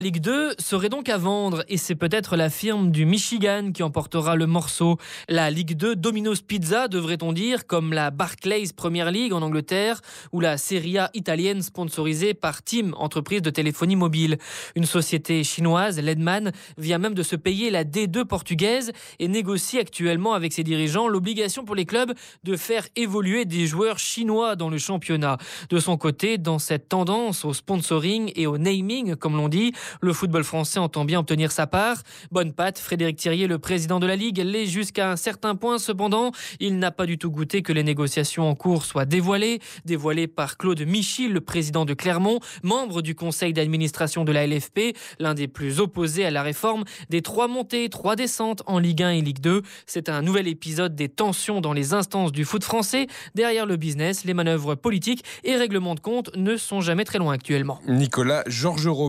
Ligue 2 serait donc à vendre et c'est peut-être la firme du Michigan qui emportera le morceau. La Ligue 2 Domino's Pizza, devrait-on dire, comme la Barclays Premier League en Angleterre ou la Serie A italienne sponsorisée par TIM, entreprise de téléphonie mobile. Une société chinoise, Ledman, vient même de se payer la D2 portugaise et négocie actuellement avec ses dirigeants l'obligation pour les clubs de faire évoluer des joueurs chinois dans le championnat. De son côté, dans cette tendance au sponsoring et au naming, comme l'on dit, le football français entend bien obtenir sa part. Bonne patte, Frédéric Thirier, le président de la Ligue, l'est jusqu'à un certain point. Cependant, il n'a pas du tout goûté que les négociations en cours soient dévoilées par Claude Michy, le président de Clermont, membre du conseil d'administration de la LFP, l'un des plus opposés à la réforme des 3 montées, 3 descentes en Ligue 1 et Ligue 2. C'est un nouvel épisode des tensions dans les instances du foot français. Derrière le business, les manœuvres politiques et règlements de compte ne sont jamais très loin actuellement. Nicolas Georgerot.